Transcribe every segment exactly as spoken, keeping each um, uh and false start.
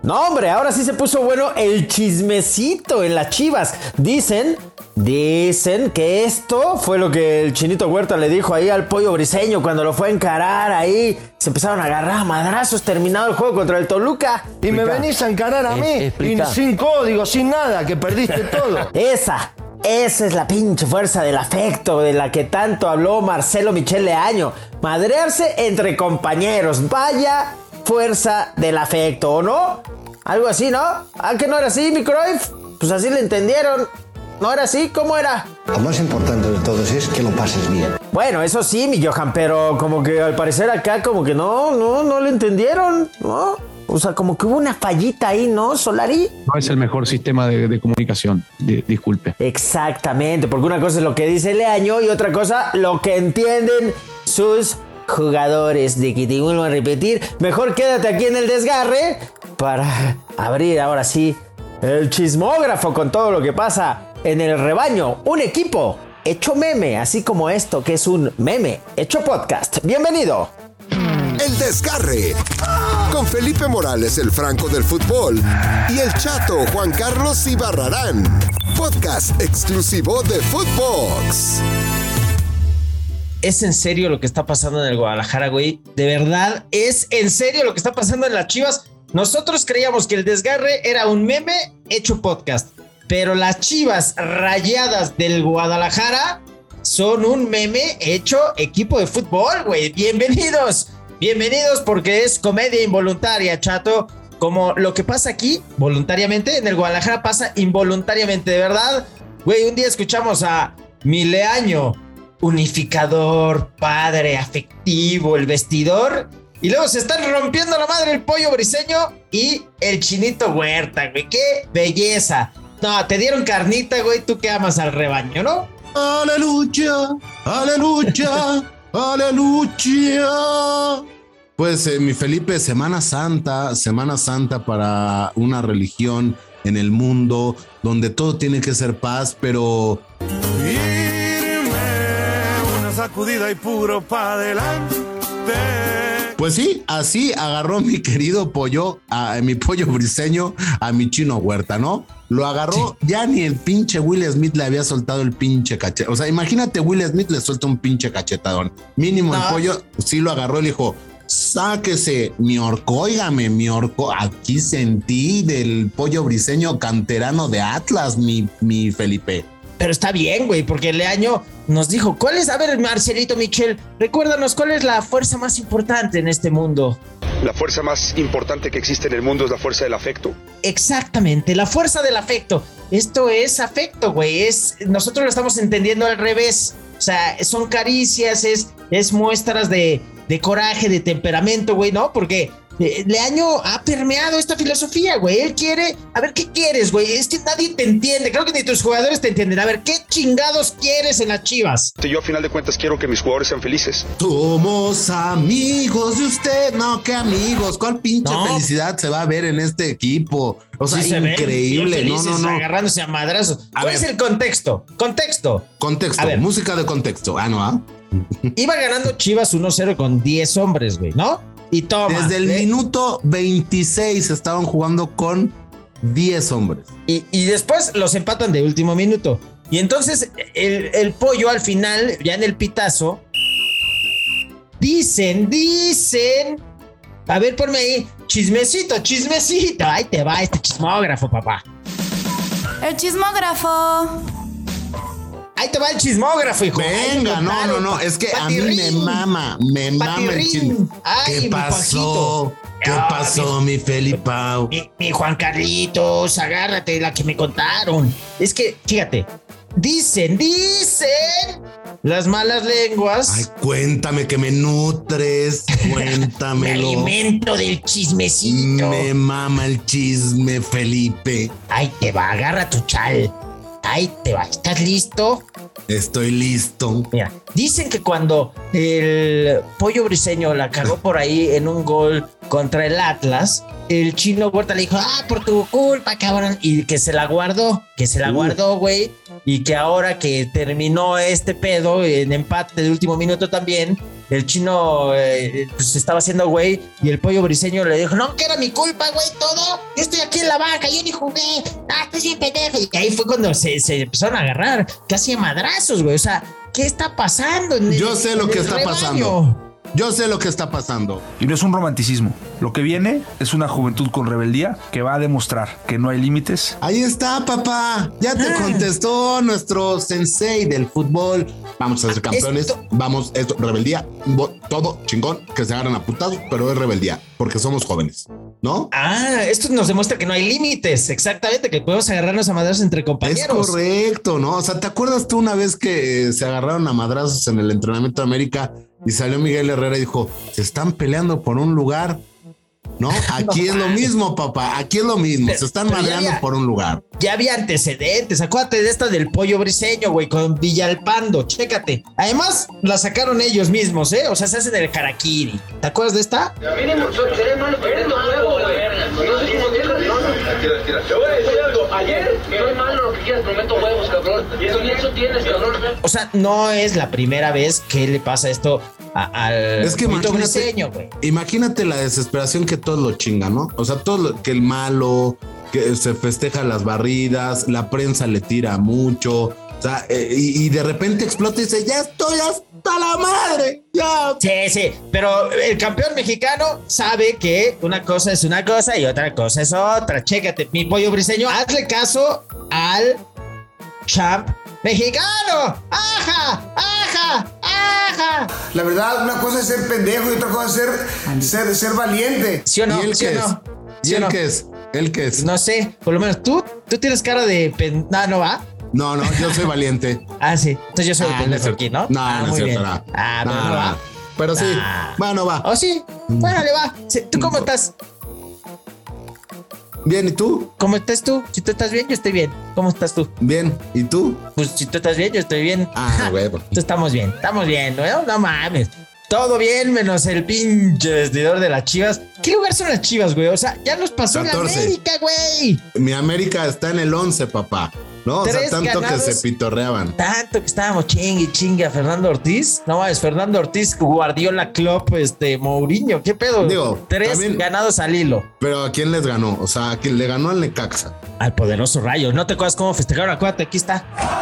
No, hombre, ahora sí se puso bueno el chismecito en las Chivas. Dicen, dicen que esto fue lo que el Chinito Huerta le dijo ahí al Pollo Briseño cuando lo fue a encarar ahí. Se empezaron a agarrar a madrazos terminado el juego contra el Toluca. Y me venís a encarar a mí, y sin código, sin nada, que perdiste todo. Esa, esa es la pinche fuerza del afecto de la que tanto habló Marcelo Michel Leaño. Madrearse entre compañeros, vaya fuerza del afecto, ¿o no? Algo así, ¿no? ¿Ah, que no era así, mi Cruyff? Pues así le entendieron. ¿No era así? ¿Cómo era? Lo más importante de todo es que lo pases bien. Bueno, eso sí, mi Johan, pero como que al parecer acá como que no, no, no le entendieron, ¿no? O sea, como que hubo una fallita ahí, ¿no, Solari? No es el mejor sistema de, de comunicación, de, disculpe. Exactamente, porque una cosa es lo que dice Leaño y otra cosa lo que entienden sus jugadores. De que te vuelvo a repetir, mejor quédate aquí en el desgarre para abrir ahora sí el chismógrafo con todo lo que pasa en el rebaño. Un equipo hecho meme, así como esto que es un meme hecho podcast. Bienvenido. El Desgarre con Felipe Morales, el Franco del fútbol, y el Chato Juan Carlos Ibarrarán. Podcast exclusivo de Footbox. ¿Es en serio lo que está pasando en el Guadalajara, güey? ¿De verdad es en serio lo que está pasando en las Chivas? Nosotros creíamos que el Desgarre era un meme hecho podcast, pero las Chivas Rayadas del Guadalajara son un meme hecho equipo de fútbol, güey. Bienvenidos, bienvenidos porque es comedia involuntaria, Chato. Como lo que pasa aquí, voluntariamente, en el Guadalajara pasa involuntariamente, de verdad. Güey, un día escuchamos a mi Leaño, unificador, padre, afectivo, el vestidor, y luego se están rompiendo la madre el Pollo Briseño y el Chinito Huerta, güey. ¡Qué belleza! No, te dieron carnita, güey, tú que amas al rebaño, ¿no? ¡Aleluya! ¡Aleluya! ¡Aleluya! Pues, eh, mi Felipe, Semana Santa, Semana Santa para una religión en el mundo donde todo tiene que ser paz, pero... Irme una sacudida y puro pa' adelante. Pues sí, así agarró mi querido pollo, a, a mi Pollo Briseño, a mi Chino Huerta, ¿no? Lo agarró, sí. Ya ni el pinche Will Smith le había soltado el pinche cachetadón. O sea, imagínate, Will Smith le suelta un pinche cachetadón. Mínimo no. El pollo sí lo agarró y le dijo, sáquese, mi orco, óigame, mi orco. Aquí sentí del Pollo Briseño canterano de Atlas, mi, mi Felipe. Pero está bien, güey, porque Leaño nos dijo, ¿cuál es? A ver, Marcelito Michel, recuérdanos, ¿cuál es la fuerza más importante en este mundo? La fuerza más importante que existe en el mundo es la fuerza del afecto. Exactamente, la fuerza del afecto. Esto es afecto, güey. Es, nosotros lo estamos entendiendo al revés. O sea, son caricias, es, es muestras de, de coraje, de temperamento, güey, ¿no? Porque eh, Leaño ha permeado esta filosofía, güey. Él quiere, a ver, ¿qué quieres, güey? Es que nadie te entiende. Creo que ni tus jugadores te entienden. A ver, ¿qué chingados quieres en las Chivas? Yo, a final de cuentas, quiero que mis jugadores sean felices. Somos amigos de usted. No, ¿qué amigos? ¿Cuál pinche no. felicidad se va a ver en este equipo? O sea, sí, increíble. No, no, no. Agarrándose a madrazos. ¿Cuál es el contexto? Contexto. Contexto. Música de contexto. Ah, no, ¿ah? Iba ganando Chivas uno cero con diez hombres, güey, ¿no? Y toma. Desde el ¿eh? minuto veintiséis estaban jugando con diez hombres. Y, y después los empatan de último minuto. Y entonces el, el pollo al final, ya en el pitazo, dicen, dicen... A ver, ponme ahí, chismecito, chismecito. Ahí te va este chismógrafo, papá. El chismógrafo. Ahí te va el chismógrafo, hijo. Venga, no, no, no, es que Patirrín. A mí me mama, me Patirrín. mama el chisme. Ay, ¿qué pasó? ¿Qué ah, pasó, mi, mi Felipao? Mi, mi Juan Carlitos, agárrate la que me contaron. Es que, fíjate, dicen, dicen las malas lenguas. Ay, cuéntame que me nutres, cuéntamelo. Me alimento del chismecito. Me mama el chisme, Felipe. Ahí te va, agarra tu chal. Ahí te va, ¿estás listo? Estoy listo. Mira, dicen que cuando el Pollo Briseño la cagó por ahí en un gol contra el Atlas, el Chino Huerta le dijo, ah, por tu culpa, cabrón, y que se la guardó, que se la uh. guardó, güey, y que ahora que terminó este pedo en empate de último minuto también, el chino eh, pues estaba haciendo güey y el Pollo Briseño le dijo, no, que era mi culpa, güey, todo. Yo estoy aquí en la banca, yo ni jugué. Ah, estoy bien pendejo. Y ahí fue cuando se, se empezaron a agarrar, casi a madrazos, güey. O sea, ¿qué está pasando? En Yo el, sé lo que está rebaño? pasando. Yo sé lo que está pasando. Y no es un romanticismo. Lo que viene es una juventud con rebeldía que va a demostrar que no hay límites. Ahí está, papá. Ya te ah. contestó nuestro sensei del fútbol. Vamos a ser campeones. Esto... Vamos, esto, rebeldía. Todo chingón, que se agarran a putazos, pero es rebeldía, porque somos jóvenes, ¿no? Ah, esto nos demuestra que no hay límites. Exactamente, que podemos agarrarnos a madrazos entre compañeros. Es correcto, ¿no? O sea, ¿te acuerdas tú una vez que se agarraron a madrazos en el entrenamiento de América? Y salió Miguel Herrera y dijo, se están peleando por un lugar, ¿no? Aquí no, es lo mismo, papá, aquí es lo mismo, pero, se están madreando había, por un lugar. Ya había antecedentes, acuérdate de esta del Pollo Briseño, güey, con Villalpando, chécate. Además, la sacaron ellos mismos, ¿eh? O sea, se hacen el harakiri. ¿Te acuerdas de esta? Mínimo, seré malo perdiendo huevo, güey. No sé cómo tienes, ¿no? Tira, tira. Te voy a decir algo, ayer, soy malo lo que quieras, prometo huevos, cabrón. Y eso ni eso tienes, cabrón. O sea, no es la primera vez que le pasa esto a, al es que imagínate, Briseño, güey. Imagínate la desesperación que todos lo chingan, ¿no? O sea, todo lo, que el malo, que se festeja las barridas, la prensa le tira mucho, o sea, eh, y, y de repente explota y dice, ya estoy hasta la madre, ya. Sí, sí, pero el campeón mexicano sabe que una cosa es una cosa y otra cosa es otra. Chécate, mi Pollo Briseño, hazle caso al champ mexicano. ¡Ajá! ¡Ajá! ¡Ajá! La verdad, una cosa es ser pendejo y otra cosa es ser, ser, ser valiente. ¿Sí o no? ¿Y él ¿Sí qué o es? no? ¿Y ¿Sí él no? qué es? ¿Él qué es? No sé, por lo menos tú, tú tienes cara de pen... No, no va. No, no, yo soy valiente. Ah, sí. Entonces yo soy ah, el pendejo no aquí, ¿no? No, ah, no muy es bien. cierto. Ah, no, pero no, no va. Pero sí, ah. bueno, va. ¿Oh, sí? Bueno, le va. ¿Tú cómo estás? Bien, ¿y tú? ¿Cómo estás tú? Si tú estás bien, yo estoy bien. ¿Cómo estás tú? Bien, ¿y tú? Pues si tú estás bien, yo estoy bien. Ah, güey. Estamos bien, estamos bien, ¿no? No mames. Todo bien, menos el pinche vestidor de las Chivas. ¿Qué lugar son las Chivas, güey? O sea, ya nos pasó catorce. La América, güey. Mi América está en el once, papá. No, Tres o sea, tanto ganados, que se pitorreaban. Tanto que estábamos chingue chingue a Fernando Ortiz. No, es Fernando Ortiz, Guardiola, Klopp, este, Mourinho. ¿Qué pedo? Digo, Tres también, ganados al hilo. Pero ¿a quién les ganó? O sea, ¿a quién le ganó al Necaxa? Al poderoso Rayo. ¿No te acuerdas cómo festejaron? Acuérdate, aquí está.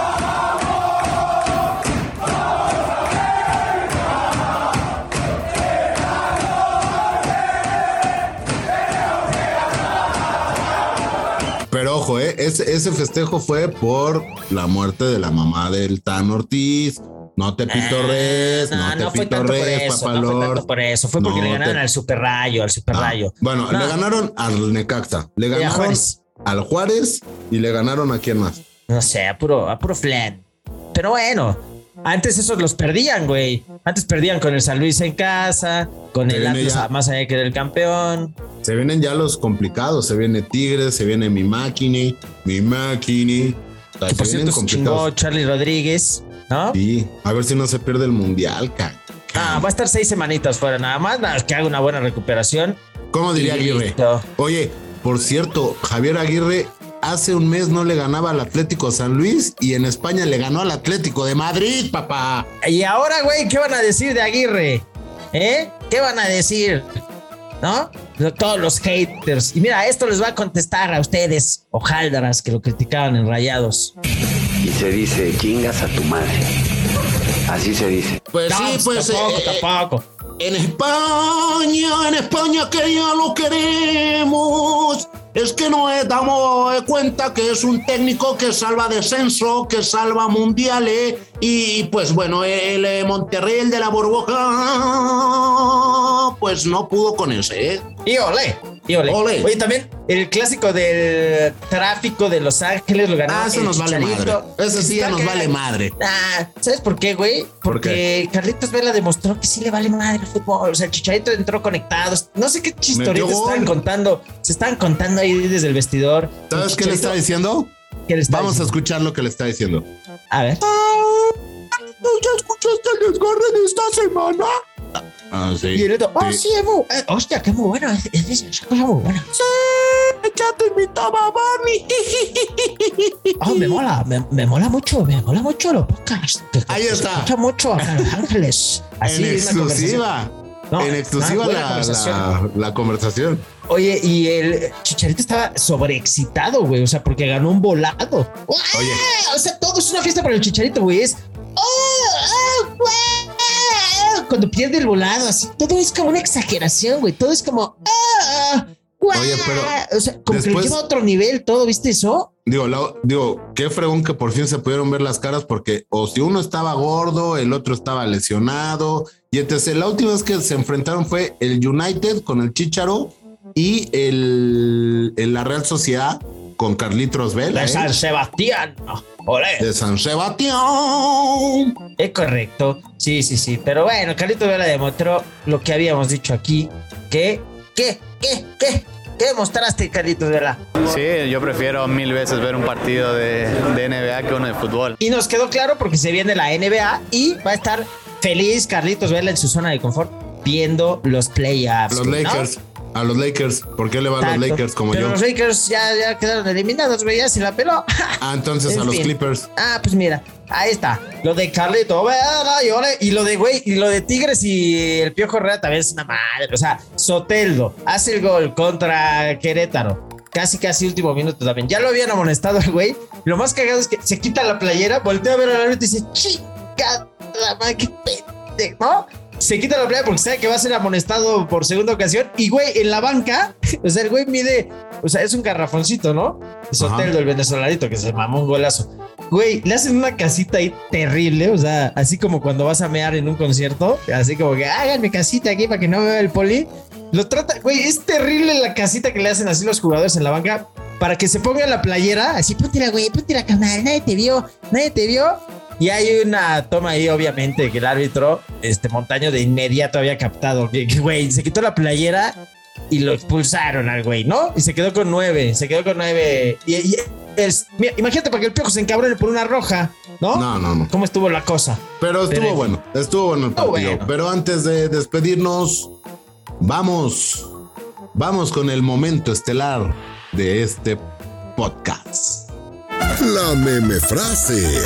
Pero ojo, ¿eh? ese, ese festejo fue por la muerte de la mamá del Tan Ortiz. No te pitorres, ah, no, no te no fue tanto por eso, no fue tanto por eso, fue porque no le ganaron te... al Super Rayo, al Super Rayo. Ah, bueno, no. le ganaron al Necaxa, le ganaron Juárez. al Juárez y le ganaron a quién más. No sé, a puro, a puro flan. Pero bueno, antes esos los perdían, güey. Antes perdían con el San Luis en casa, con se el Atlas ya. más allá que era el campeón. Se vienen ya los complicados, se viene Tigres, se viene mi máquina, mi máquina. O sea, que por cierto se chingó Charlie Rodríguez, ¿no? Sí, a ver si no se pierde el mundial, cara. Ah, va a estar seis semanitas fuera nada más, nada que haga una buena recuperación. ¿Cómo diría Aguirre? Listo. Oye, por cierto, Javier Aguirre hace un mes no le ganaba al Atlético San Luis y en España le ganó al Atlético de Madrid, papá. Y ahora, güey, ¿qué van a decir de Aguirre? ¿Eh? ¿Qué van a decir? ¿No? Todos los haters. Y mira, esto les va a contestar a ustedes, hojaldras que lo criticaban en Rayados. Y se dice, chingas a tu madre. Así se dice. Pues no, sí, pues tampoco, eh, tampoco. En España, en España que ya lo queremos. Es que no damos cuenta que es un técnico que salva descenso, que salva mundiales. Y pues bueno, el Monterrey, el de la burbuja, pues no pudo con ese, ¿eh? Y olé, y olé. olé. Oye, también el clásico del tráfico de Los Ángeles lo ganó. Ah, eso nos vale madre. Eso sí ya nos vale madre. Ah, ¿sabes por qué, güey? Porque ¿Por qué? Carlitos Vela demostró que sí le vale madre el fútbol. O sea, el Chicharito entró conectado. No sé qué chistoritos estaban contando. Se estaban contando ahí desde el vestidor. ¿Sabes qué le está diciendo? ¿Qué le está Vamos diciendo? a escuchar lo que le está diciendo. A ver. ¿Ya escuchaste el desgarre de esta semana? Ah, sí. Y el otro, oh, sí, sí es muy, eh, hostia, que es muy bueno. Es, es, es una cosa muy buena. Sí, Chato invitó a Bad Bunny. Oh, me mola, me, me mola mucho, me mola mucho los podcasts. Ahí está. Me gusta mucho a Los Ángeles. Así, en exclusiva. No, en exclusiva la, conversación. La, la conversación. Oye, y el Chicharito estaba sobreexcitado, güey. O sea, porque ganó un volado. Oye. O sea, todo es una fiesta para el Chicharito, güey. Es. Oh, oh, oh, cuando pierde el volado, así. Todo es como una exageración, güey. Todo es como. Oh, oh, Oye, pero. O sea, como después, que lo lleva a otro nivel todo, ¿viste eso? Digo, la, digo, qué fregón que por fin se pudieron ver las caras, porque o si uno estaba gordo, el otro estaba lesionado. Y entonces la última vez que se enfrentaron fue el United con el Chícharo y el, el la Real Sociedad con Carlitos Vela. De ¿eh? San Sebastián. Olé. De San Sebastián. Es correcto. Sí, sí, sí. Pero bueno, Carlitos Vela demostró lo que habíamos dicho aquí. Que, ¿qué? ¿Qué? ¿Qué? ¿Qué demostraste, Carlitos Vela? Sí, yo prefiero mil veces ver un partido de, de N B A que uno de fútbol. Y nos quedó claro porque se viene la N B A y va a estar feliz Carlitos Vela en su zona de confort viendo los playoffs. Los Lakers. ¿No? A los Lakers. ¿Por qué le van a los Lakers como Pero yo? Los Lakers ya, ya quedaron eliminados, güey. Ya se la peló. Ah, entonces a los fin. Clippers. Ah, pues mira. Ahí está. Lo de Carlito Vela y lo de güey. Y lo de Tigres y el Piojo Herrera también es una madre. O sea, Soteldo hace el gol contra Querétaro. Casi, casi último minuto también. Ya lo habían amonestado el güey. Lo más cagado es que se quita la playera, voltea a ver al árbitro y dice, chica, la madre, qué pendejo, ¿no? Se quita la playera porque sabe que va a ser amonestado por segunda ocasión. Y güey, en la banca, o sea, el güey mide, o sea, es un garrafoncito, ¿no? Soteldo, el venezolanito, que se mamó un golazo. Güey, le hacen una casita ahí terrible, o sea, así como cuando vas a mear en un concierto, así como que háganme casita aquí para que no me vea el poli. Lo trata, güey, es terrible la casita que le hacen así los jugadores en la banca para que se ponga la playera, así, póntela, güey, póntela, canal, nadie te vio, nadie te vio. Y hay una toma ahí, obviamente, que el árbitro, este Montaño, de inmediato había captado que, güey, se quitó la playera y lo expulsaron al güey, ¿no? Y se quedó con nueve, se quedó con nueve. Y, y es, mira, imagínate para que el Piojo se encabrone por una roja, ¿no? No, no, no. ¿Cómo estuvo la cosa? Pero estuvo Pero, bueno, estuvo bueno el partido. Bueno. Pero antes de despedirnos, vamos, vamos con el momento estelar de este podcast. La meme frase.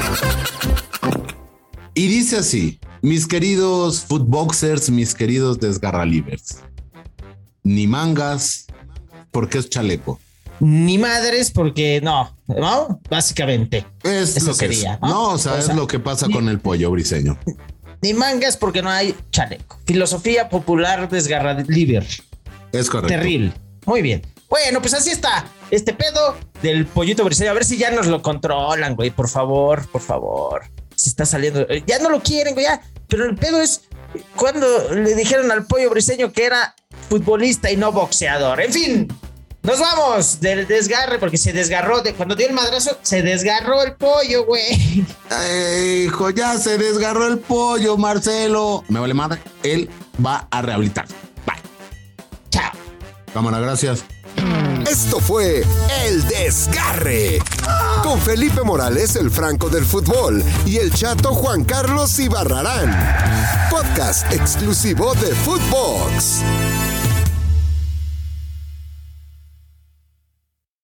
Y dice así, mis queridos footboxers, mis queridos desgarralivers. Ni mangas, porque es chaleco. Ni madres, porque no, ¿no? Básicamente. Es eso lo que quería. Es. ¿no? no, o sea, o es sea, lo que pasa ni, con el pollo briseño. Ni mangas, porque no hay chaleco. Filosofía popular desgarraliver. Es correcto. Terrible. Muy bien. Bueno, pues así está este pedo del pollito briseño. A ver si ya nos lo controlan, güey. Por favor, por favor. Se está saliendo. Ya no lo quieren, güey. Ya. Pero el pedo es cuando le dijeron al pollo briseño que era futbolista y no boxeador. En fin, nos vamos del desgarre porque se desgarró. De, cuando dio el madrazo, se desgarró el pollo, güey. Ay, hijo, ya se desgarró el pollo, Marcelo. Me vale madre. Él va a rehabilitar. Bye. Chao. Cámara, gracias. Esto fue El Desgarre con Felipe Morales, el Franco del fútbol, y el Chato Juan Carlos Ibarrarán. Podcast exclusivo de Footbox.